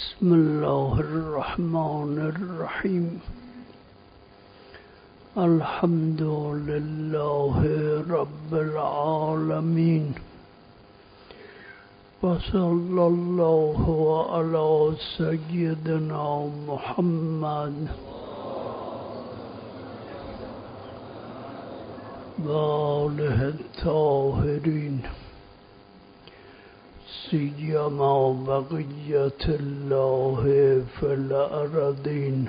بسم الله الرحمن الرحيم. الحمد لله رب العالمين، وصلى الله على سيدنا محمد وآله الطاهرين، سيما بقية الله في الأرضين،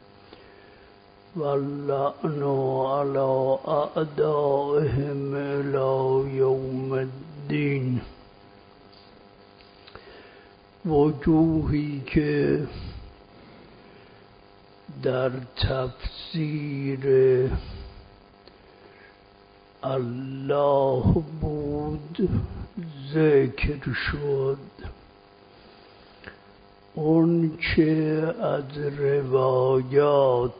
واللعن على أعدائهم إلى يوم الدين. وجوهی که در تفسیر الله بود ذکر شد، اون چه از روایات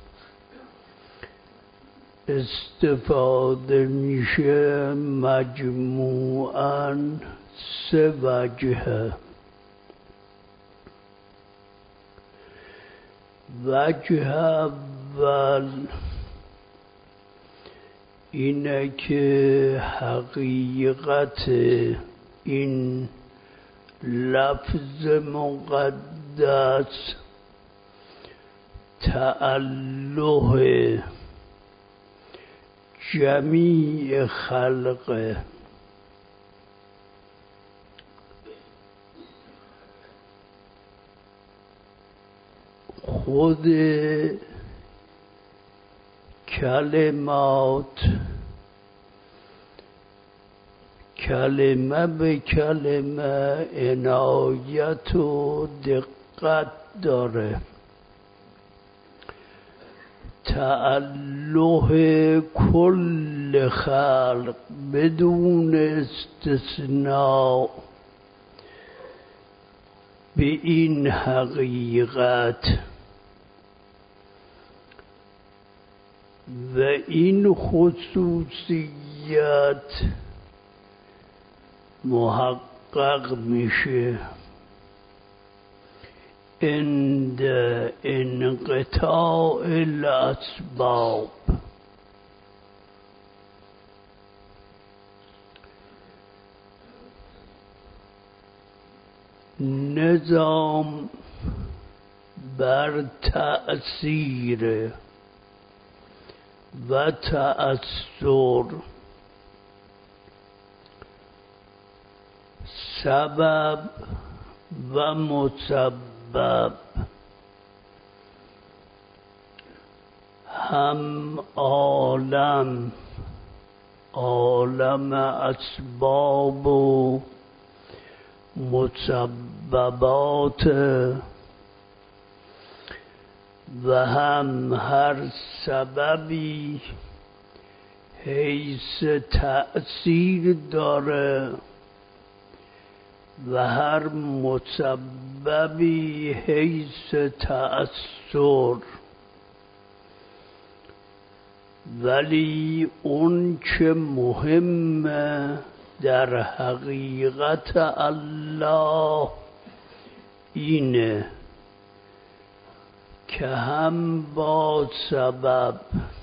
استفاده میشه مجموعاً 3 وجهه. وجه اول اینه که حقیقت این لفظ مقدس تعلق جمیع خلقه. خود کلمات کلمه به کلمه عنایت و دقت داره. تعلق کل خلق بدون استثناء به این حقیقت و این خصوصیت محقق میشه عند انقطاع الاسباب. نظام بر تأثیر و تأثر، سبب و مسبب، هم عالم اسباب و مسببات و هم هر سببی حیث تأثیر داره و هر مسببی حیث تأثر. ولی اون چه مهمه در حقیقت الله اینه که هم با سبب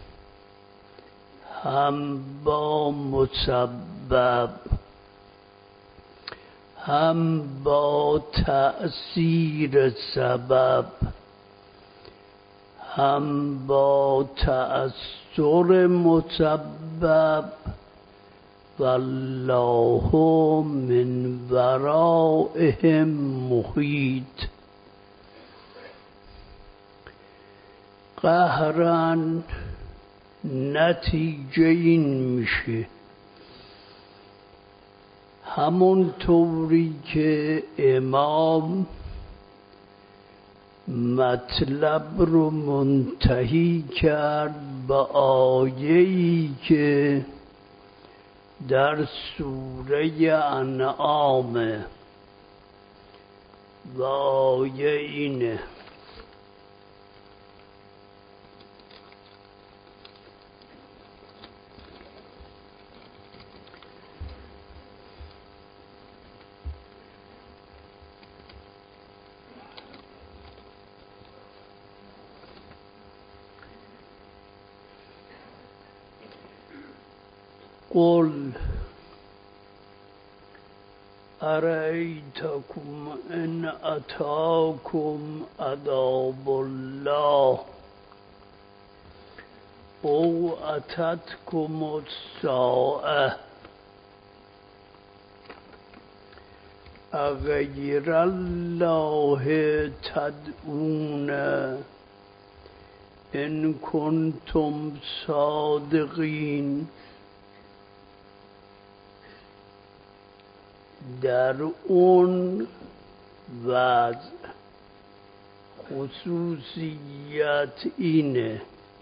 هم با مسبب هم با تأثیر سبب هم با تأثر مسبب والله من ورائهم محیط. قهراً نتیجه این میشه همون طوری که امام مطلب رو منتهی کرد به آیه‌ای که در سوره انعام و آیه اینه: قل أرأيتكم إن أتاكم عذاب الله أو أتتكم الساعة أغير الله تدعون إن كنتم صادقين. در اون وضع خصوصیت اینه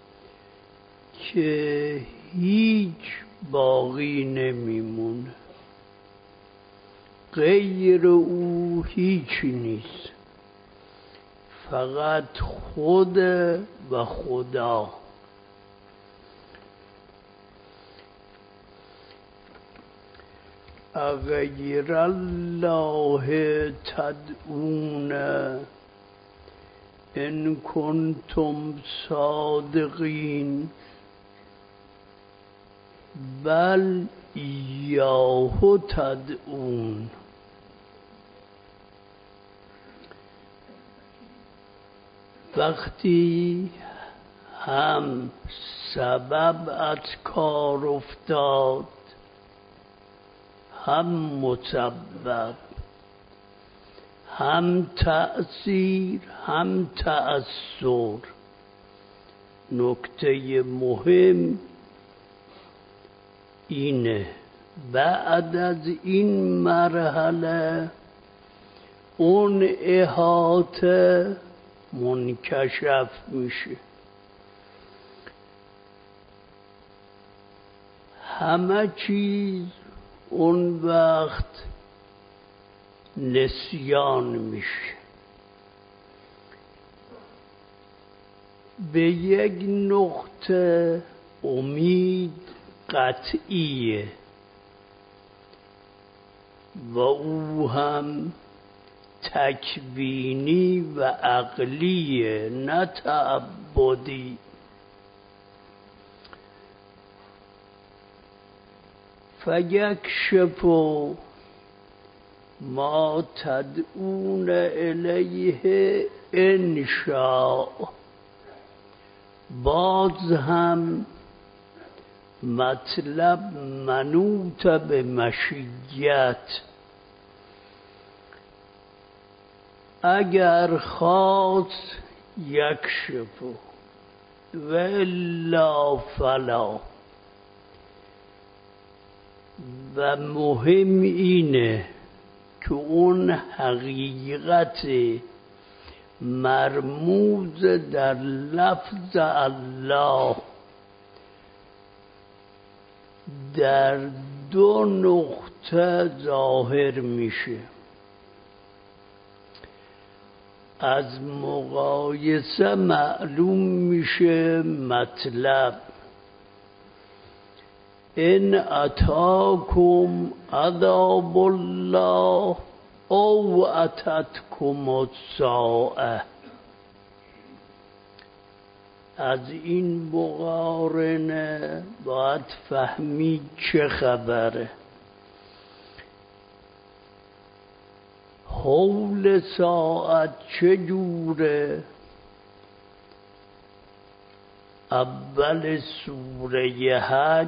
که هیچ باقی نمیمونه، غیر او هیچ نیست، فقط خود و خدا. اغیر الله تدعون ان کنتم صادقین بل ایاه تدعون. وقتی هم سبب از کار افتاد هم مسبب، هم تأثیر هم تأثر، نکته مهم اینه بعد از این مرحله اون احاطه منکشف میشه. همه چیز اون وقت نسیان میشه. به یک نقطه امید قطعیه و او هم تکوینی و عقلیه نه تعبدی. فیکشف ما تدعون الیه ان شاء. باز هم مطلب منوط به مشیت. اگر خواست یکشف و الا فلا. و مهم اینه که اون حقیقت مرموز در لفظ الله در دو نقطه ظاهر میشه. از مقایسه معلوم میشه مطلب ان اتاکم عذاب الله او اتتکم الساعه. از این مقارنه باید فهمید چه خبره. حول ساعت چجوره؟ اول سوره حج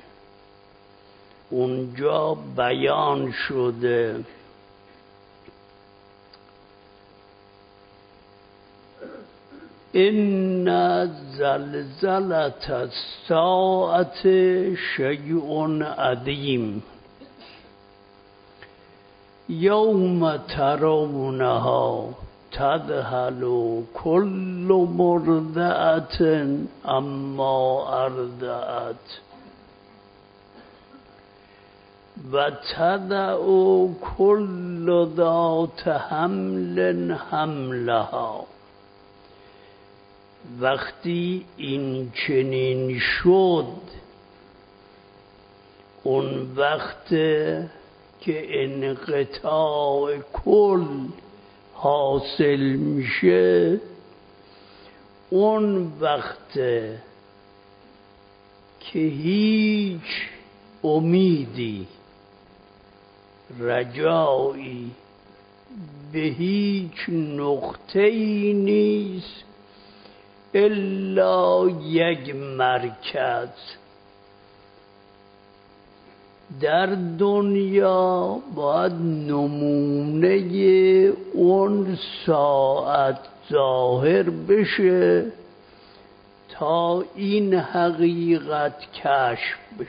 اونجا بیان شده. ان زلزلة الساعة شیء عظیم یوم ترونها تذهل كل مرضعة عما ارضعت و تضع كل ذات حمل حملها. وقتی این چنین شد اون وقت که انقطاع کل حاصل میشه، اون وقت که هیچ امیدی رجایی به هیچ نقطه‌ای نیست الا یک مرکز. در دنیا باید نمونه اون ساعت ظاهر بشه تا این حقیقت کشف بشه.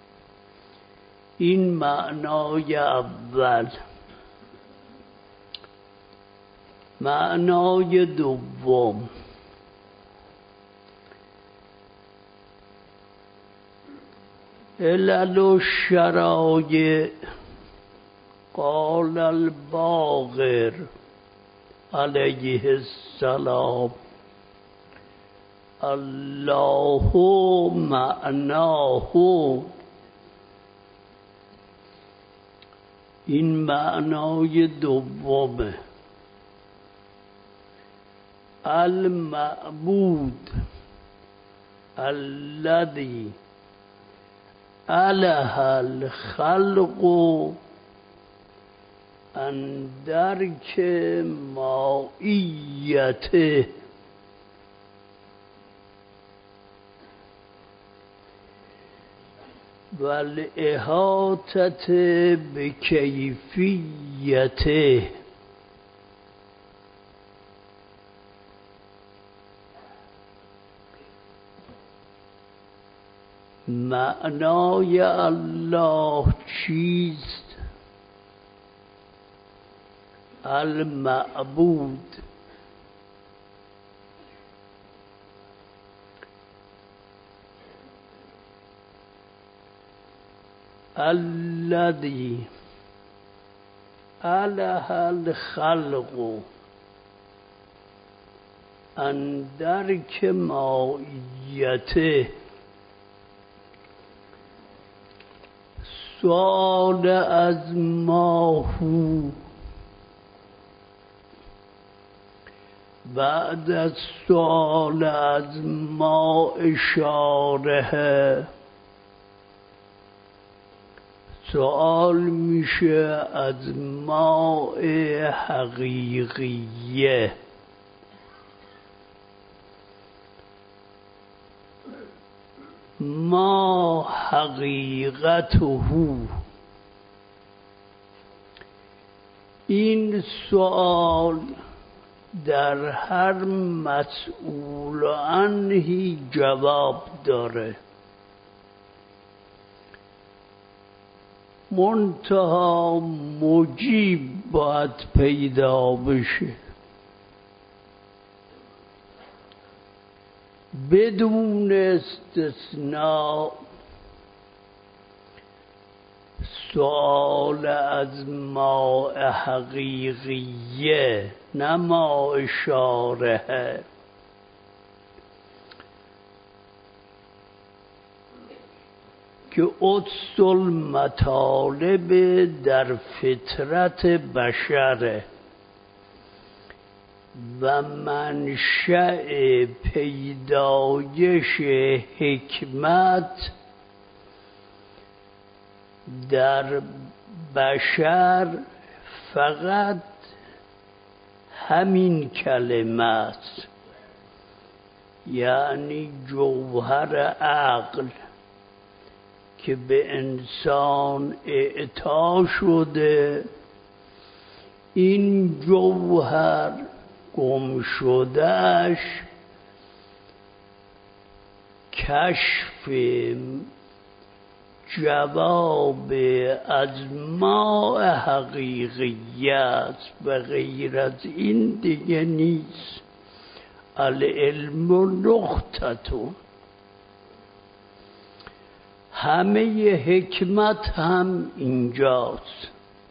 این معنای اول. معنای دوم، علل و شرایع. قال الباقر علیه السلام الله معناه. این معنای دومه. المعبود الذي اله الخلق ان درک مائیته. والاحاطة بکیفیته. معنای الله چیست؟ المعبود الذي اله الخلق ان درک مائیته. سؤال از ماهو بعد از سؤال از ما اشاره سؤال میشه از ما حقیقیه. ما حقیقته. این سؤال در هر مسئول عنهی جواب داره، منتها مجیب باید پیدا بشه. بدون استثناء سؤال از ما حقیقیه، نه ما اشاره، که قدس المطالب در فطرت بشره و منشأ پیدایش حکمت در بشر فقط همین کلمه است، یعنی جوهر عقل که به انسان اعطا شده. این جوهر گم شدهش کشف جواب از ما حقیقیت و غیر از این دیگه نیست. العلم نقطة. همه حکمت هم اینجاست.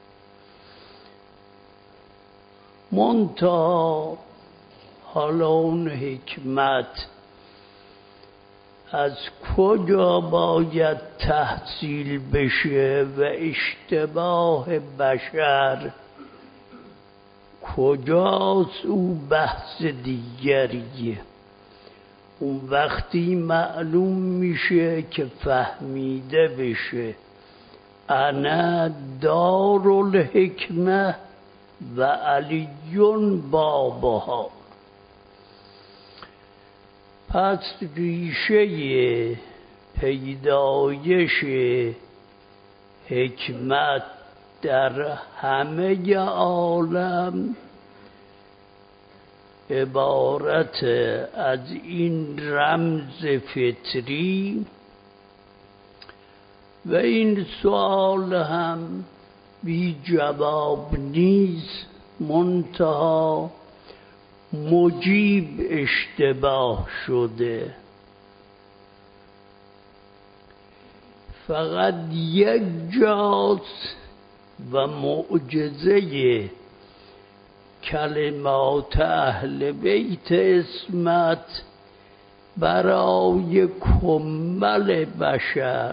منتها حالا اون حکمت از کجا باید تحصیل بشه و اشتباه بشر کجاست، او بحث دیگریه. اون وقتی معلوم میشه که فهمیده بشه. انا دار الحکمه و علی بابها. پس ریشه پیدایش حکمت در همه عالم عبارت از این رمز فطری و این سوال هم بی جواب نیست، منتها مجیب اشتباه شده. فقط یک جاست و معجزه کلمات اهل بیت عصمت برای کمل بشر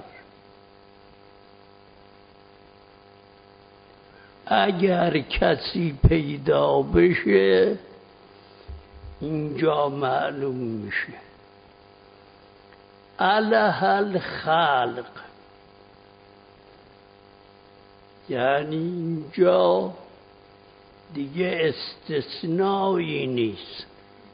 اگر کسی پیدا بشه اینجا معلوم میشه. اله الخلق، یعنی اینجا دیگه استثنایی نیست.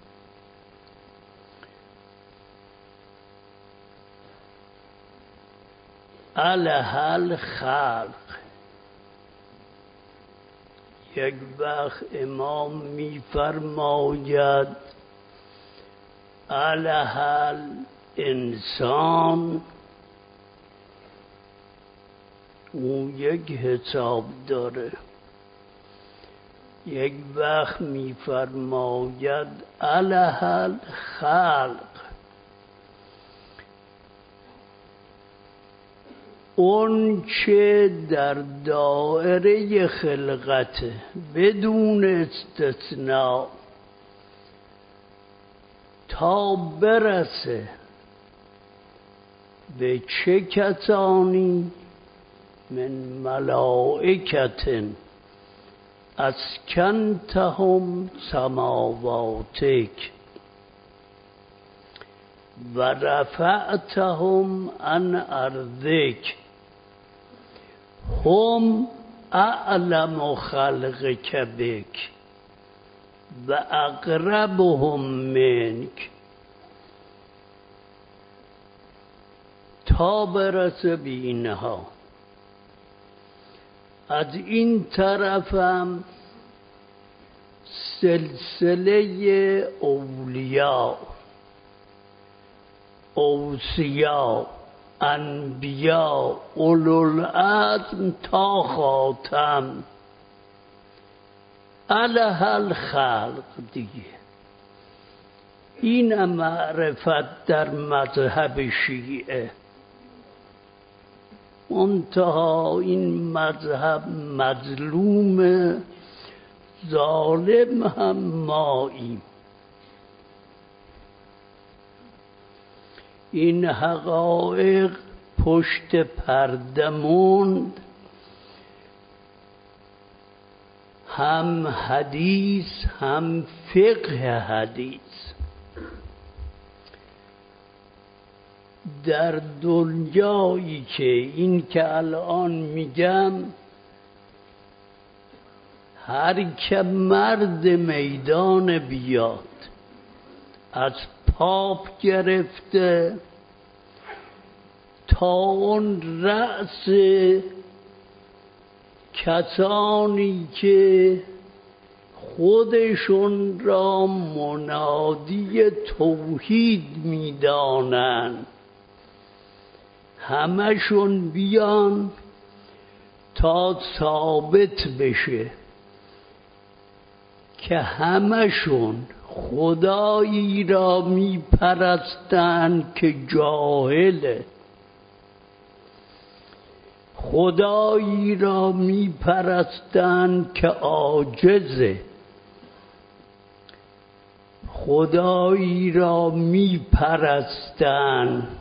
اله الخلق. یک وقت امام می‌فرماید اله الانسان، او یک حساب داره. یک وقت می‌فرماید اله الخلق، اون چه در دایره خلقت بدون استثناء تا برسه به چه کسانی؟ من ملائکت اسکنتهم سماواتک و رفعتهم عن ارضک هم اعلم خلقک بک و اقربهم منک، تا برسه به اینها. از این طرفم سلسله اولیاء، اوصیا، انبیا، اولوالعزم تا خاتم اله الخلق دیگه. این معرفت در مذهب شیعه، منتها این مذهب مظلوم، ظالم هم ماییم. این حقایق پشت پرده موند، هم حدیث هم فقه حدیث. در دنیایی که این که الان میگم هر که مرد میدان بیاد، از پاپ گرفته تا اون رأس کسانی که خودشون را منادی توحید میدانند، همشون بیان تا ثابت بشه که همشون خدایی را میپرستند که جاهله، خدایی را میپرستند که عاجزه، خدایی را میپرستند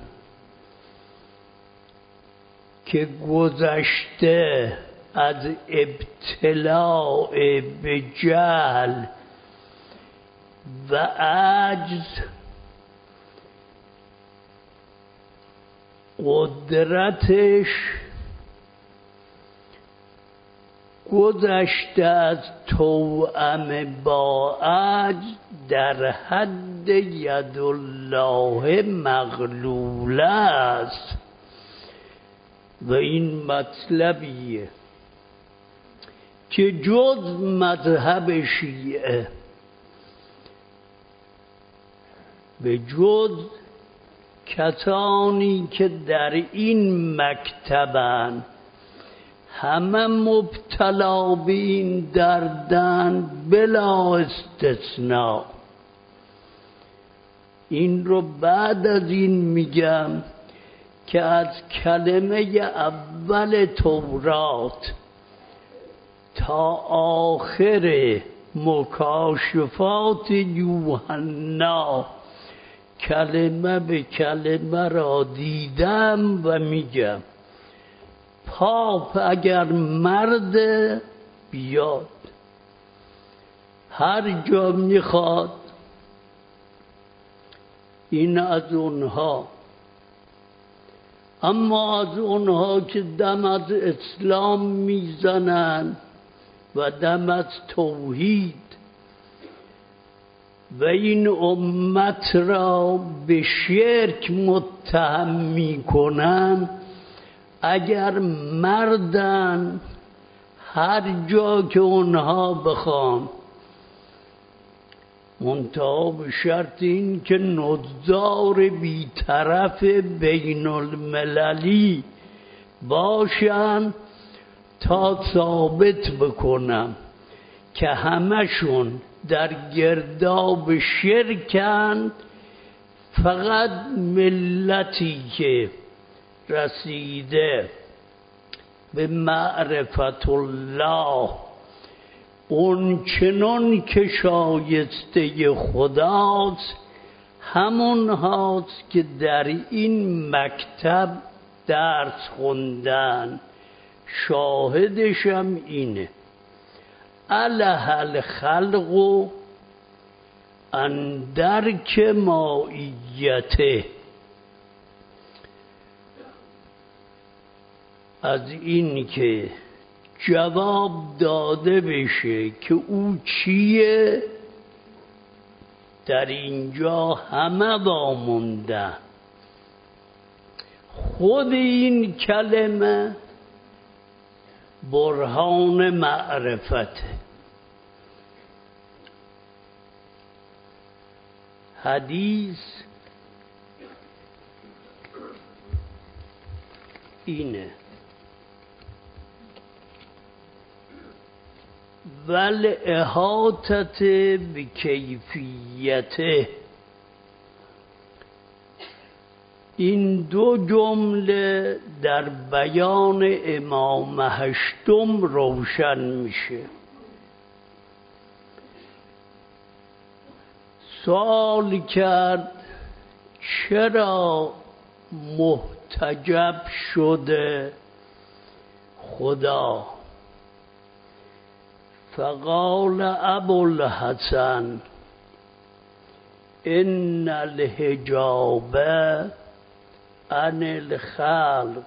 که گذشته از ابتلاع به جهل و عجز قدرتش گذشته از توأم با عجز در حد یدالله مغلوله است. و این مطلبیه که جز مذهب شیعه به جز کسانی که در این مکتبن همه مبتلا به این دردن بلا استثناء. این رو بعد از این میگم که از کلمه اول تورات تا آخر مکاشفات یوحنا کلمه به کلمه را دیدم و میگم پاپ اگر مرد بیاد هر جا میخواد این از اونها، اما از اونها که دم از اسلام میزنن و دم از توحید و این امت را به شرک متهم میکنن، اگر مردن هر جا که اونها بخوان، منتها به شرط این که نظار بیطرف بین المللی باشن تا ثابت بکنم که همشون در گرداب شرکند. فقط ملتی که رسیده به معرفت الله اون چنان که شایسته خداست، همون هاست که در این مکتب درس خوندن. شاهدشم اینه اله الخلق ان درک مائیته. از این که جواب داده بشه که او چیه، در اینجا همه وامونده. خود این کلمه برهان معرفته. حدیث اینه ول احاطت بکیفیته. این دو جمله در بیان امام هشتم روشن میشه. سوال کرد چرا محتجب شده خدا؟ فقال ابوالحسن ان الحجاب عن الخلق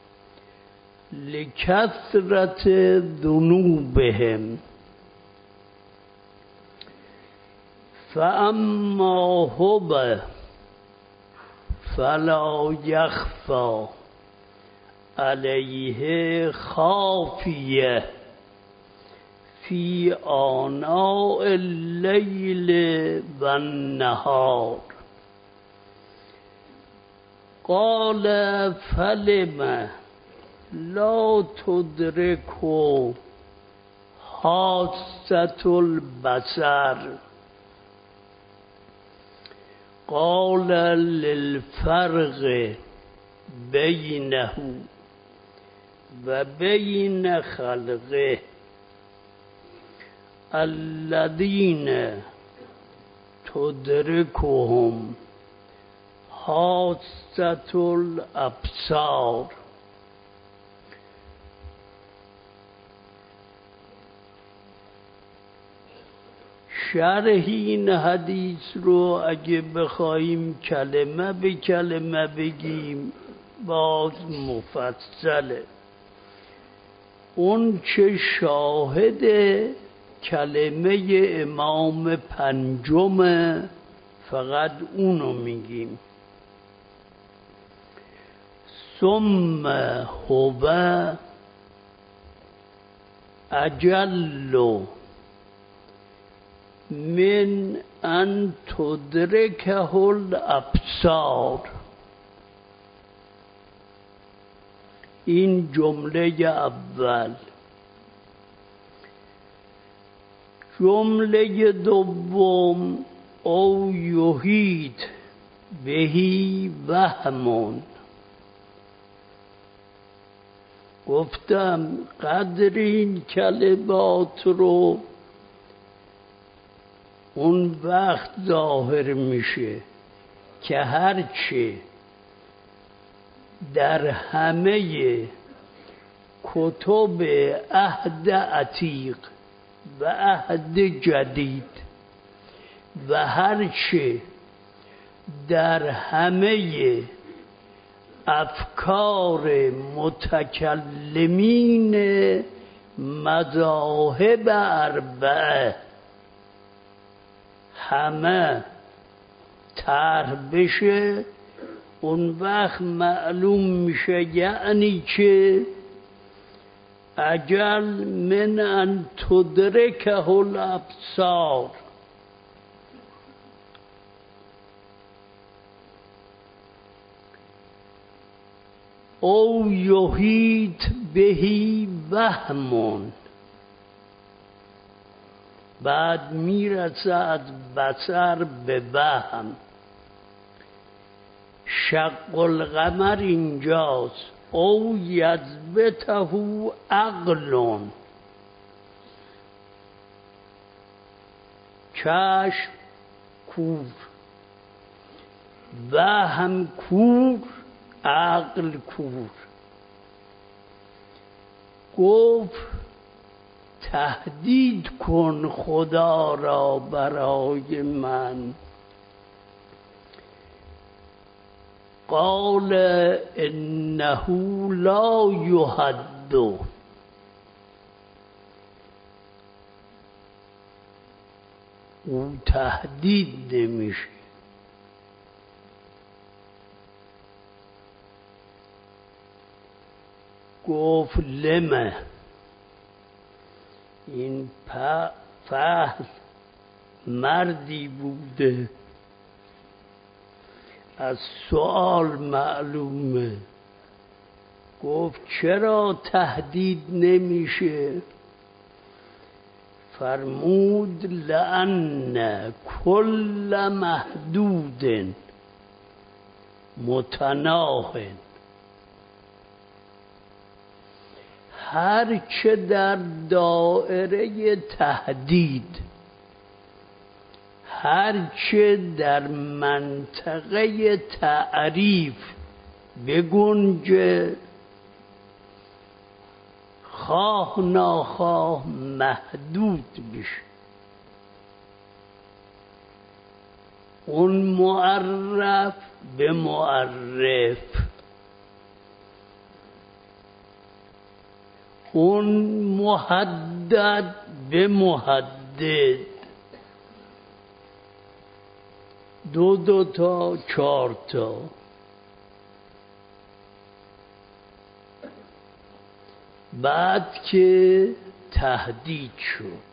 لکثرت ذنوبهم فاما هو فلا یخفی علیه خافیه فی آناء اللیل و النهار. قال فلم لا تدرک حاسة البصر؟ قال للفرق بینه و بین خلقه الذین تدرکهم حاسة الابصار. شرح این حدیث رو اگه بخوایم کلمه به کلمه بگیم باز مفصله. اون چه شاهد کلمه امام پنجم فقط اونو میگیم. ثم هو اجل من ان تدرکه الابصار. این جمله اول. جمله دوم او یحیط بهی وهم. گفتم قدر این کلمات رو اون وقت ظاهر میشه که هرچه در همه کتب عهد عتیق و عهد جدید و هرچه در همه افکار متکلمین مذاهب اربعه همه طرح بشه، اون وقت معلوم میشه یعنی که اجل من ان تدرکه الابصار. او یحیط بهی وهم. بعد میرسه از بصر به وهم. شق القمر اینجاست. او یضبطه عقل. چشم کور، وهم کور، عقل کور. گفت تهدید کن خدا را برای من. قال انه لا یهد. او تهدید نمیشه. گفت لمه. این فهل مردی بوده، از سؤال معلومه. گفت چرا تهدید نمیشه؟ فرمود لأن کل محدود متناهٍ. هر چه در دائره تهدید، هر چه در منطقه تعریف بگنجه، خواه ناخواه محدود بشه. اون معرف به معرف، اون محدد به محدد، دو تا 4 تا. بعد که تهدید شد،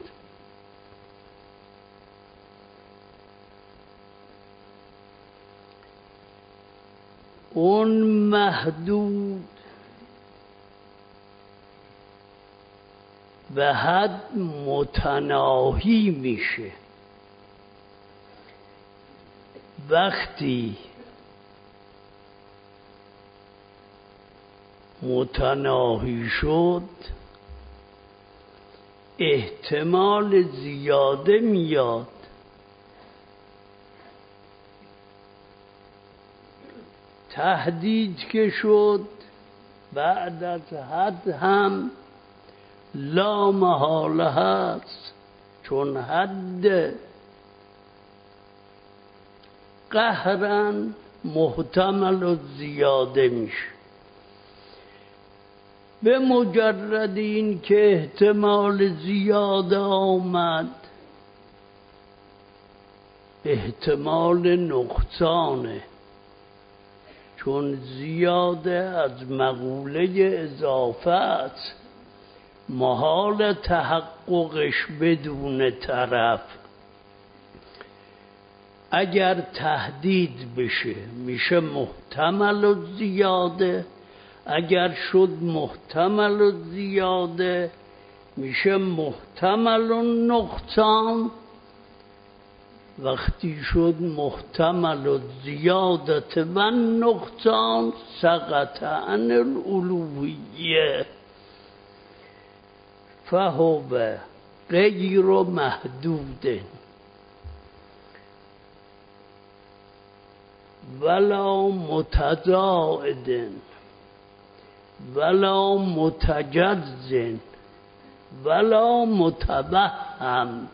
اون محدود به حد متناهی میشه. وقتی متناهی شد احتمال زیاده میاد تهدید که شد بعد از حد هم لا محاله هست، چون حد قهرن محتمل و زیاده میشه. به مجرد این که احتمال زیاد آمد، احتمال نقصانه، چون زیاده از مقوله اضافه است، محال تحققش بدون طرف. اگر تهدید بشه میشه محتمل و زیاده، اگر شد محتمل و زیاده میشه محتمل و نقصان. وقتی شد محتمل و زیادت و نقصان سقط عن الالوهیه، فهو غیر محدود ولا متزاید ولا متجز ولا متوهم.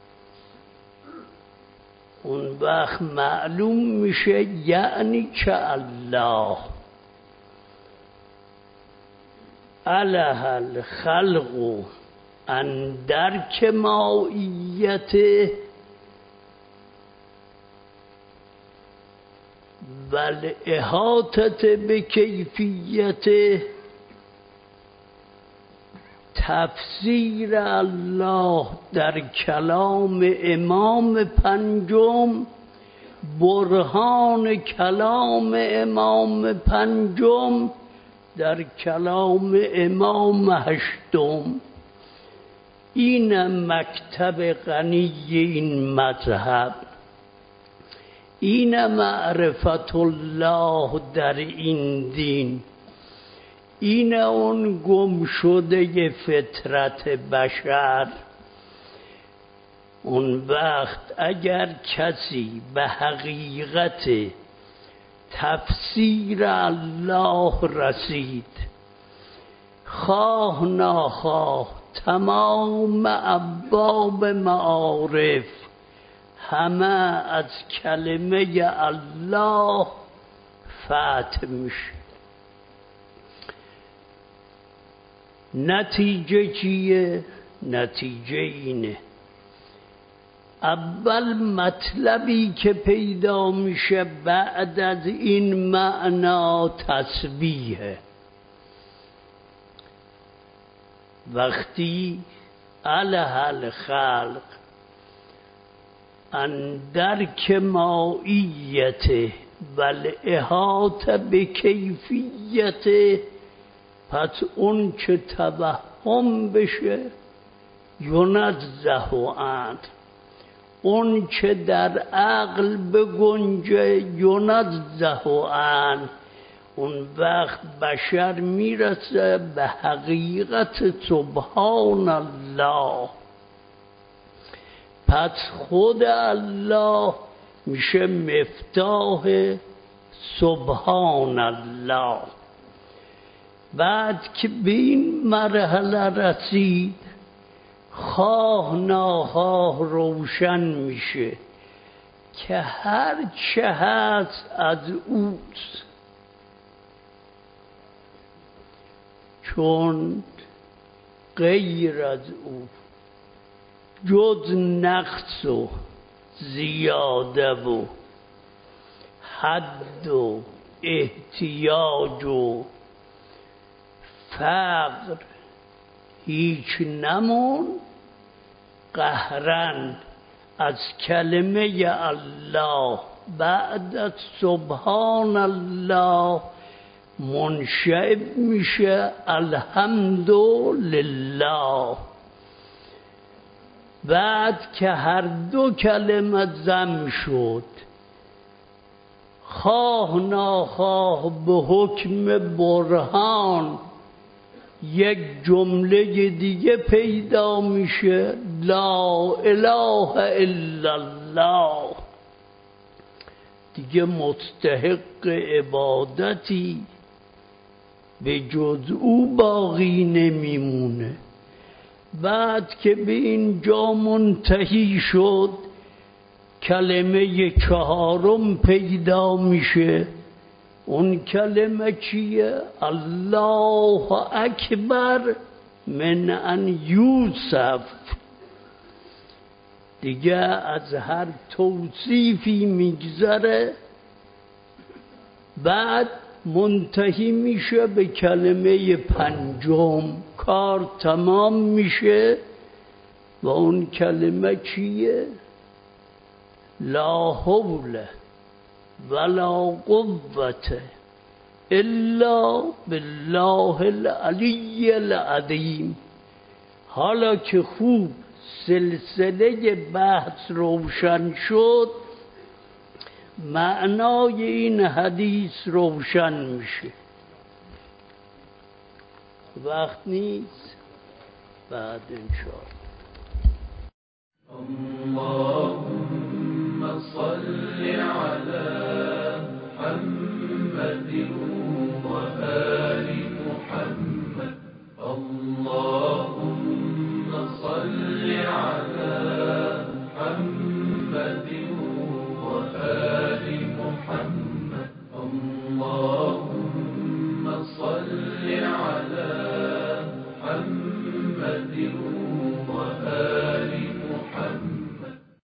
اون وقت معلوم میشه یعنی که الله اله الخلق ان درک مائیته و الاحاطه به کیفیته. تفسیر الله در کلام امام پنجم، برهان کلام امام پنجم در کلام امام هشتم. این مکتب غنی این مذهب، این معرفت الله در این دین، این اون گم شده فطرت بشر. اون وقت اگر کسی به حقیقت تفسیر الله رسید، خواه ناخواه تمام ابواب معارف همه از کلمه الله فتح میشه. نتیجه چیه؟ نتیجه اینه، اول مطلبی که پیدا میشه بعد از این معنا تسبیحه. وقتی اله الخلق ان درک مائیته و الاحاطه به کیفیته، پس اون که توهم بشه ینزه عنه، اون که در عقل بگنجه ینزه عنه. اون وقت بشر میرسه به حقیقت سبحان الله. پس خود الله میشه مفتاح سبحان الله. بعد که به این مرحله رسید، خواه ناخواه روشن میشه که هر چه هست از اوست، چون غیر از او جز نقص و زیاده و حد و احتیاج و فقر هیچ نمون. قهرن از کلمه الله بعد از سبحان الله منشعب میشه الحمدلله. بعد که هر دو کلمه ضم شد، خواه ناخواه به حکم برهان یک جمله دیگه پیدا میشه، لا اله الا الله. دیگه مستحق عبادتی به جز او باقی نمیمونه. بعد که به اینجا منتهی شد، کلمه چهارم پیدا میشه اون کلمه چیه؟ الله اکبر من ان یوسف. دیگه از هر توصیفی میگذره، بعد منتهی میشه به کلمه پنجم، کار تمام میشه. و اون کلمه چیه؟ لا حول ولا قوة الا بالله العلی العظیم. حالا که خوب سلسله بحث روشن شد، معنای این حدیث روشن میشه. وقت نیست، بعد انشاءالله. اللهم صل على محمد وآله